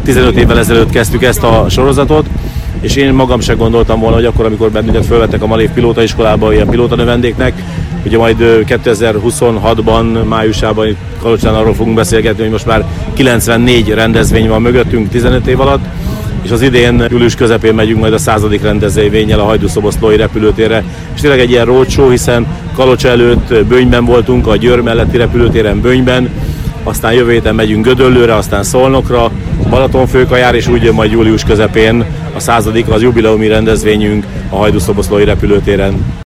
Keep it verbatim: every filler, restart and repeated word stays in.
tizenöt évvel ezelőtt kezdtük ezt a sorozatot, és én magam sem gondoltam volna, hogy akkor, amikor bennünket fölvettek a Malév pilótaiskolába ilyen pilótanövendéknek, ugye majd kétezer-huszonhatban, májusában itt Kalocsán arról fogunk beszélgetni, hogy most már kilencvennégy rendezvény van mögöttünk tizenöt év alatt, és az idén július közepén megyünk majd a századik rendezvényel a hajdúszoboszlói repülőtérre. És tényleg egy ilyen roadshow, hiszen Kalocsa előtt Bönyben voltunk, a Győr melletti repülőtéren Bönyben, aztán jövő héten megyünk Gödöllőre, aztán Szolnokra, Balatonfőkajár, és úgy jön majd július közepén a századik, az jubileumi rendezvényünk a hajdúszoboszlói repülőtéren.